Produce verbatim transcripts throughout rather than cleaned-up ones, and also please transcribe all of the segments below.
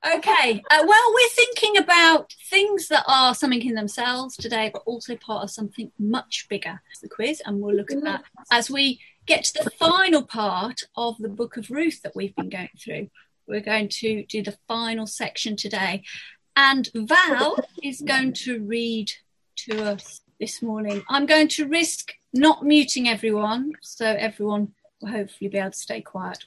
Okay, uh, well, we're thinking about things that are something in themselves today, but also part of something much bigger. It's the quiz, and we'll look at that as we get to the final part of the Book of Ruth that we've been going through. We're going to do the final section today, and Val is going to read to us this morning. I'm going to risk not muting everyone, so everyone will hopefully be able to stay quiet.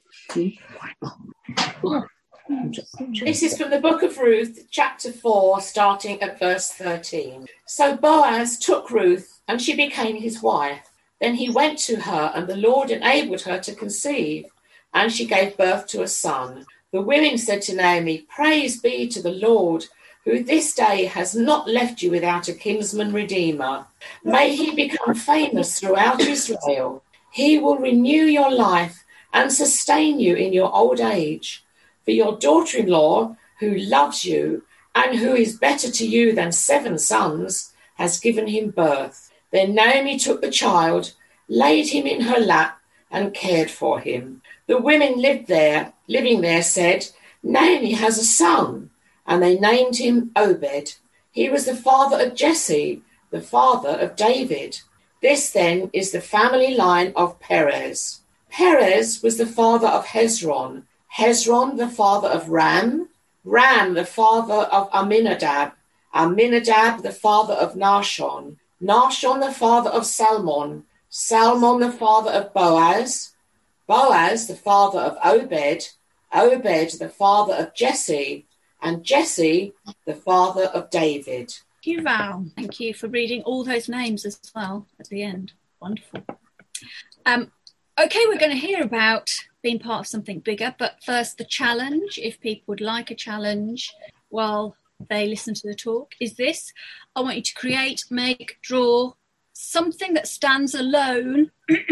This is from the Book of Ruth, chapter four, starting at verse thirteen. So Boaz took Ruth, and she became his wife. Then he went to her, and the Lord enabled her to conceive, and she gave birth to a son. The women said to Naomi, "Praise be to the Lord, who this day has not left you without a kinsman redeemer. May he become famous throughout Israel. He will renew your life and sustain you in your old age. For your daughter-in-law, who loves you and who is better to you than seven sons, has given him birth." Then Naomi took the child, laid him in her lap, and cared for him. The women lived there, living there said, "Naomi has a son," and they named him Obed. He was the father of Jesse, the father of David. This then is the family line of Perez. Perez was the father of Hezron. Hezron, the father of Ram, Ram, the father of Amminadab, Amminadab, the father of Nahshon, Nahshon, the father of Salmon, Salmon, the father of Boaz, Boaz, the father of Obed, Obed, the father of Jesse, and Jesse, the father of David. Thank you, Val. Thank you for reading all those names as well at the end. Wonderful. Um, okay, we're going to hear about being part of something bigger, but first the challenge, if people would like a challenge while they listen to the talk, is this. I want you to create, make, draw something that stands alone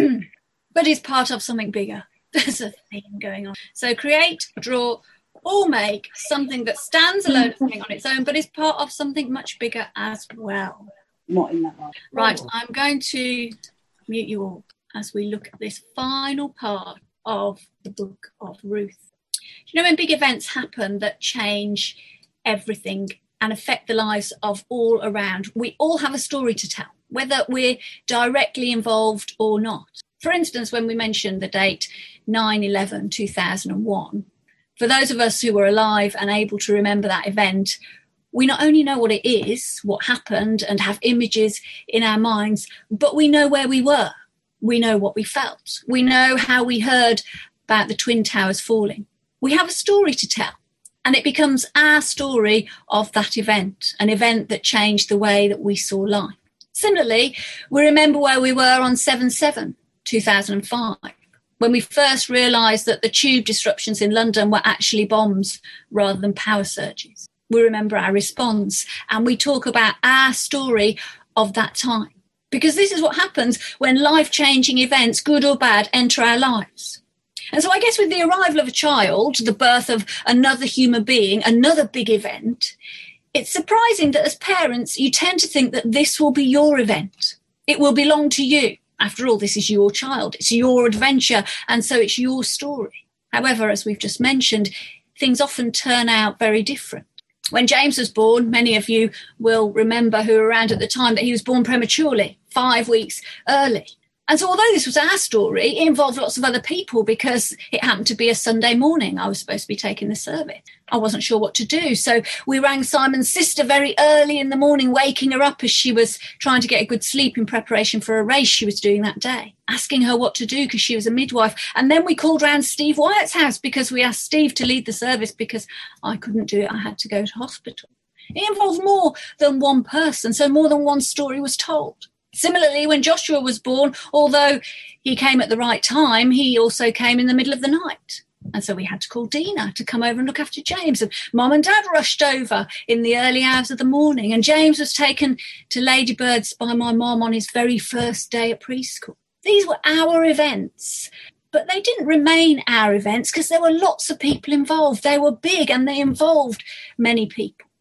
but is part of something bigger. There's a theme going on. So create, draw or make something that stands alone as something on its own but is part of something much bigger as well. Not in that one. Right, I'm going to mute you all as we look at this final part of the Book of Ruth. You know, when big events happen that change everything and affect the lives of all around, we all have a story to tell, whether we're directly involved or not. For instance, when we mentioned the date nine eleven two thousand one, for those of us who were alive and able to remember that event, we not only know what it is, what happened, and have images in our minds, but we know where we were. We know what we felt. We know how we heard about the Twin Towers falling. We have a story to tell, and it becomes our story of that event, an event that changed the way that we saw life. Similarly, we remember where we were on seven seven two thousand five, when we first realised that the tube disruptions in London were actually bombs rather than power surges. We remember our response, and we talk about our story of that time. Because this is what happens when life-changing events, good or bad, enter our lives. And so I guess with the arrival of a child, the birth of another human being, another big event, it's surprising that as parents, you tend to think that this will be your event. It will belong to you. After all, this is your child. It's your adventure, and so it's your story. However, as we've just mentioned, things often turn out very different. When James was born, many of you will remember who were around at the time that he was born prematurely, five weeks early. And so although this was our story, it involved lots of other people because it happened to be a Sunday morning. I was supposed to be taking the service. I wasn't sure what to do. So we rang Simon's sister very early in the morning, waking her up as she was trying to get a good sleep in preparation for a race she was doing that day, asking her what to do because she was a midwife. And then we called round Steve Wyatt's house because we asked Steve to lead the service because I couldn't do it. I had to go to hospital. It involved more than one person, so more than one story was told. Similarly, when Joshua was born, although he came at the right time, he also came in the middle of the night. And so we had to call Dina to come over and look after James. And Mum and Dad rushed over in the early hours of the morning. And James was taken to Ladybirds by my mum on his very first day at preschool. These were our events, but they didn't remain our events because there were lots of people involved. They were big and they involved many people.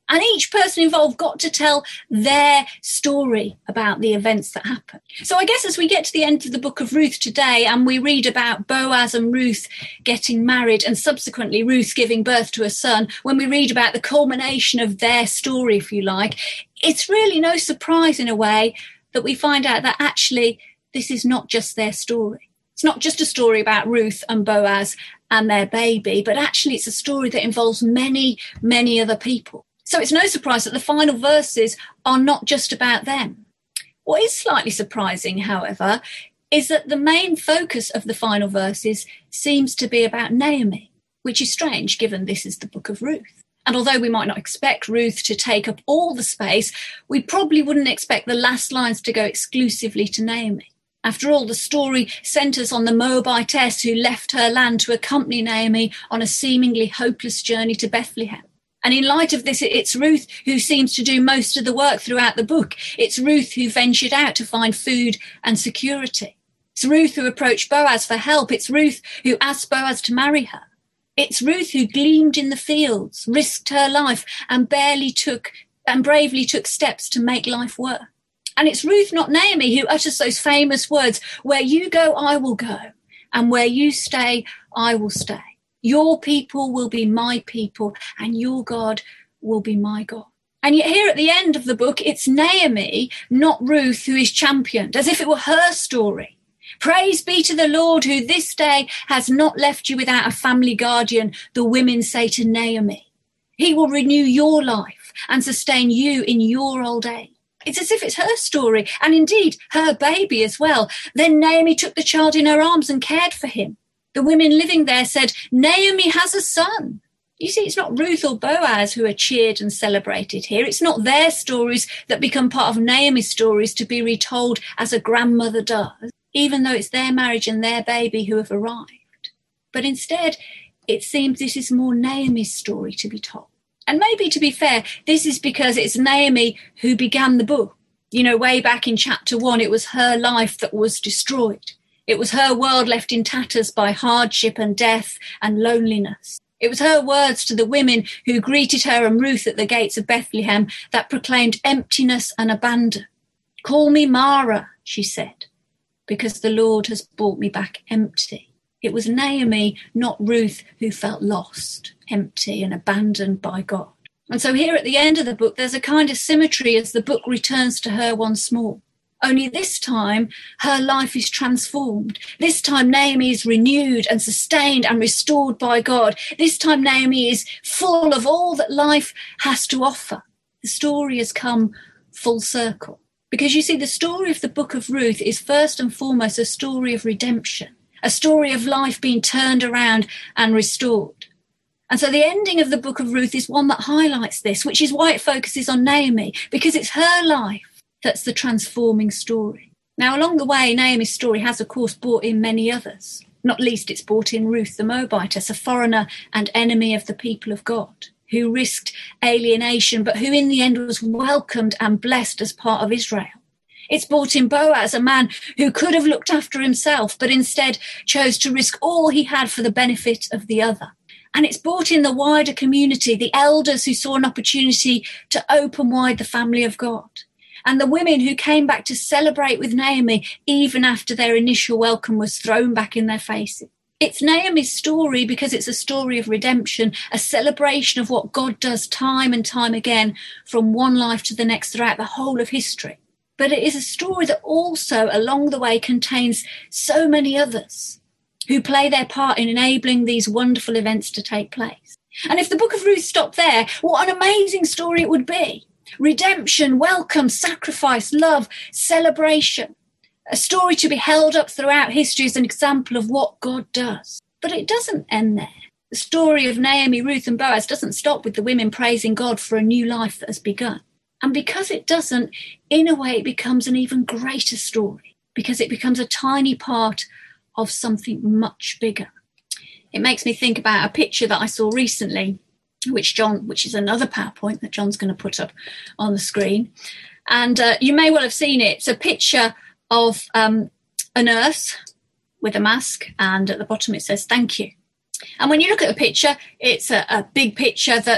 And each person involved got to tell their story about the events that happened. So I guess as we get to the end of the book of Ruth today and we read about Boaz and Ruth getting married and subsequently Ruth giving birth to a son, when we read about the culmination of their story, if you like, it's really no surprise in a way that we find out that actually this is not just their story. It's not just a story about Ruth and Boaz and their baby, but actually it's a story that involves many, many other people. So it's no surprise that the final verses are not just about them. What is slightly surprising, however, is that the main focus of the final verses seems to be about Naomi, which is strange given this is the book of Ruth. And although we might not expect Ruth to take up all the space, we probably wouldn't expect the last lines to go exclusively to Naomi. After all, the story centres on the Moabitess who left her land to accompany Naomi on a seemingly hopeless journey to Bethlehem. And in light of this, it's Ruth who seems to do most of the work throughout the book. It's Ruth who ventured out to find food and security. It's Ruth who approached Boaz for help. It's Ruth who asked Boaz to marry her. It's Ruth who gleaned in the fields, risked her life, and barely took and bravely took steps to make life work. And it's Ruth, not Naomi, who utters those famous words, "Where you go, I will go, and where you stay, I will stay. Your people will be my people, and your God will be my God." And yet here at the end of the book, it's Naomi, not Ruth, who is championed, as if it were her story. Praise be to the Lord, who this day has not left you without a family guardian, the women say to Naomi. He will renew your life and sustain you in your old age. It's as if it's her story, and indeed her baby as well. Then Naomi took the child in her arms and cared for him. The women living there said, "Naomi has a son." You see, it's not Ruth or Boaz who are cheered and celebrated here. It's not their stories that become part of Naomi's stories to be retold as a grandmother does, even though it's their marriage and their baby who have arrived. But instead, it seems this is more Naomi's story to be told. And maybe, to be fair, this is because it's Naomi who began the book. You know, way back in chapter one, it was her life that was destroyed. It was her world left in tatters by hardship and death and loneliness. It was her words to the women who greeted her and Ruth at the gates of Bethlehem that proclaimed emptiness and abandon. "Call me Mara," she said, "because the Lord has brought me back empty." It was Naomi, not Ruth, who felt lost, empty and abandoned by God. And so here at the end of the book, there's a kind of symmetry as the book returns to her once more. Only this time, her life is transformed. This time, Naomi is renewed and sustained and restored by God. This time, Naomi is full of all that life has to offer. The story has come full circle. Because you see, the story of the book of Ruth is first and foremost a story of redemption, a story of life being turned around and restored. And so the ending of the book of Ruth is one that highlights this, which is why it focuses on Naomi, because it's her life that's the transforming story. Now, along the way, Naomi's story has, of course, brought in many others. Not least, it's brought in Ruth the Moabitess, a foreigner and enemy of the people of God, who risked alienation, but who in the end was welcomed and blessed as part of Israel. It's brought in Boaz, a man who could have looked after himself, but instead chose to risk all he had for the benefit of the other. And it's brought in the wider community, the elders who saw an opportunity to open wide the family of God, and the women who came back to celebrate with Naomi even after their initial welcome was thrown back in their faces. It's Naomi's story because it's a story of redemption, a celebration of what God does time and time again from one life to the next throughout the whole of history. But it is a story that also along the way contains so many others who play their part in enabling these wonderful events to take place. And if the book of Ruth stopped there, what an amazing story it would be. Redemption, welcome, sacrifice, love, celebration. A story to be held up throughout history as an example of what God does. But it doesn't end there. The story of Naomi, Ruth and Boaz doesn't stop with the women praising God for a new life that has begun. And because it doesn't, in a way it becomes an even greater story, because it becomes a tiny part of something much bigger. It makes me think about a picture that I saw recently, which John, which is another PowerPoint that John's going to put up on the screen. And uh, you may well have seen it. It's a picture of um, a nurse with a mask, and at the bottom it says, "Thank you." And when you look at the picture, it's a, a big picture that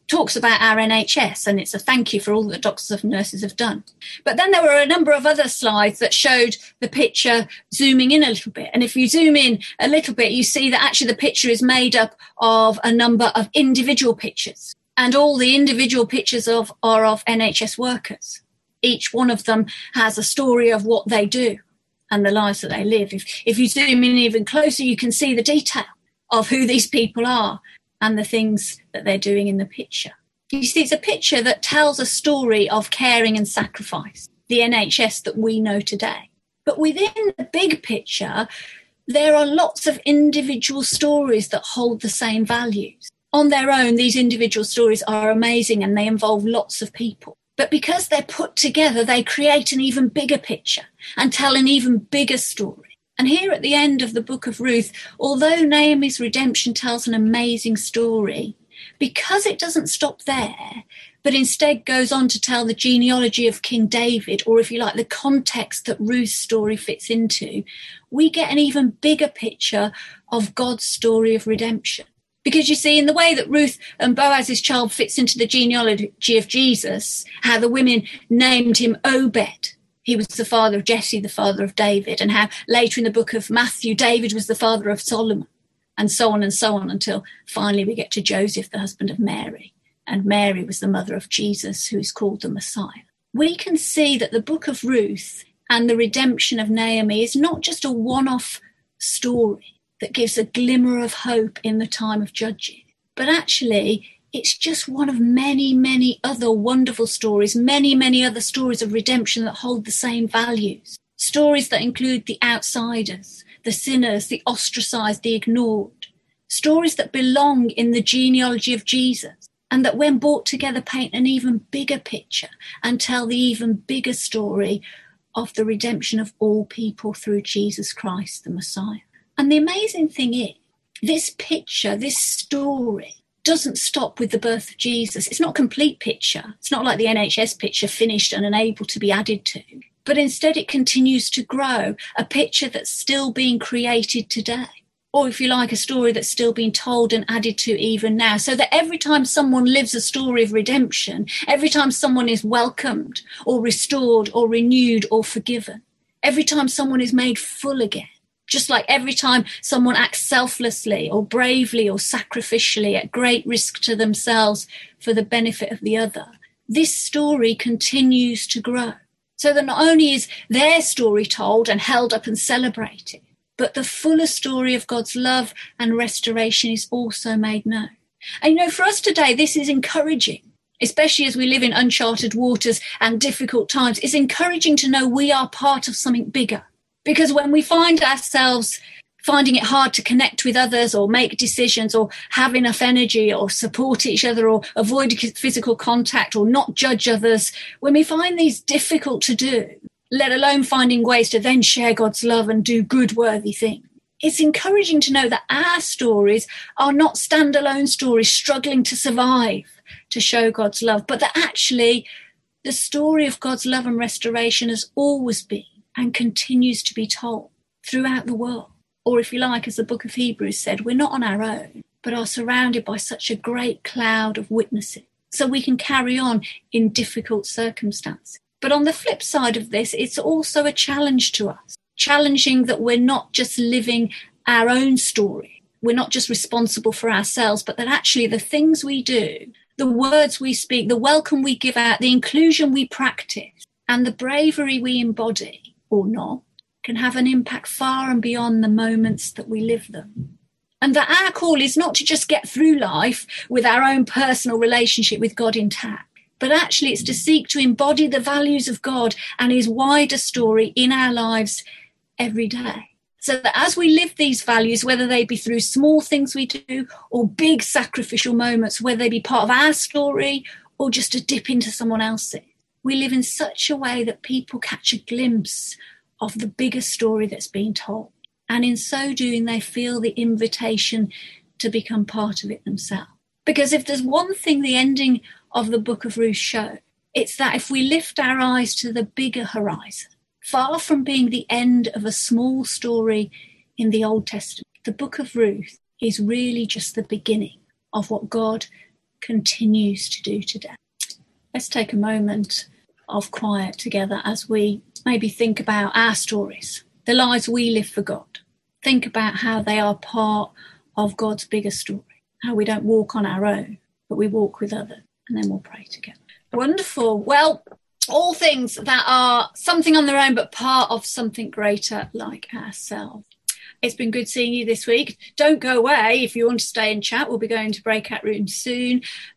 talks about our N H S, and it's a thank you for all that doctors and nurses have done. But then there were a number of other slides that showed the picture zooming in a little bit. And if you zoom in a little bit, you see that actually the picture is made up of a number of individual pictures. And all the individual pictures of are of N H S workers. Each one of them has a story of what they do and the lives that they live. If, if you zoom in even closer, you can see the detail of who these people are and the things that they're doing in the picture. You see, it's a picture that tells a story of caring and sacrifice, the N H S that we know today. But within the big picture, there are lots of individual stories that hold the same values. On their own, these individual stories are amazing and they involve lots of people. But because they're put together, they create an even bigger picture and tell an even bigger story. And here at the end of the book of Ruth, although Naomi's redemption tells an amazing story, because it doesn't stop there, but instead goes on to tell the genealogy of King David, or if you like, the context that Ruth's story fits into, we get an even bigger picture of God's story of redemption. Because you see, in the way that Ruth and Boaz's child fits into the genealogy of Jesus, how the women named him Obed. He was the father of Jesse, the father of David, and how later in the book of Matthew, David was the father of Solomon, and so on and so on, until finally we get to Joseph, the husband of Mary, and Mary was the mother of Jesus, who is called the Messiah. We can see that the book of Ruth and the redemption of Naomi is not just a one-off story that gives a glimmer of hope in the time of judging, but actually it's just one of many, many other wonderful stories, many, many other stories of redemption that hold the same values. Stories that include the outsiders, the sinners, the ostracized, the ignored. Stories that belong in the genealogy of Jesus and that when brought together paint an even bigger picture and tell the even bigger story of the redemption of all people through Jesus Christ, the Messiah. And the amazing thing is, this picture, this story, doesn't stop with the birth of Jesus. It's not a complete picture. It's not like the N H S picture, finished and unable to be added to. But instead it continues to grow, a picture that's still being created today. Or if you like, a story that's still being told and added to even now. So that every time someone lives a story of redemption, every time someone is welcomed or restored or renewed or forgiven, every time someone is made full again, just like every time someone acts selflessly or bravely or sacrificially at great risk to themselves for the benefit of the other, this story continues to grow. So that not only is their story told and held up and celebrated, but the fuller story of God's love and restoration is also made known. And you know, for us today, this is encouraging, especially as we live in uncharted waters and difficult times. It's encouraging to know we are part of something bigger. Because when we find ourselves finding it hard to connect with others or make decisions or have enough energy or support each other or avoid physical contact or not judge others, when we find these difficult to do, let alone finding ways to then share God's love and do good, worthy things, it's encouraging to know that our stories are not standalone stories struggling to survive to show God's love, but that actually the story of God's love and restoration has always been and continues to be told throughout the world. Or if you like, as the book of Hebrews said, we're not on our own, but are surrounded by such a great cloud of witnesses, so we can carry on in difficult circumstances. But on the flip side of this, it's also a challenge to us, challenging that we're not just living our own story. We're not just responsible for ourselves, but that actually the things we do, the words we speak, the welcome we give out, the inclusion we practice, and the bravery we embody, or not, can have an impact far and beyond the moments that we live them. And that our call is not to just get through life with our own personal relationship with God intact, but actually it's to seek to embody the values of God and his wider story in our lives every day. So that as we live these values, whether they be through small things we do or big sacrificial moments, whether they be part of our story or just a dip into someone else's, we live in such a way that people catch a glimpse of the bigger story that's being told. And in so doing, they feel the invitation to become part of it themselves. Because if there's one thing the ending of the book of Ruth shows, it's that if we lift our eyes to the bigger horizon, far from being the end of a small story in the Old Testament, the book of Ruth is really just the beginning of what God continues to do today. Let's take a moment of quiet together as we maybe think about our stories, the lives we live for God. Think about how they are part of God's bigger story, how we don't walk on our own, but we walk with others, and then we'll pray together. Wonderful. Well, all things that are something on their own, but part of something greater like ourselves. It's been good seeing you this week. Don't go away. If you want to stay and chat, we'll be going to breakout rooms soon.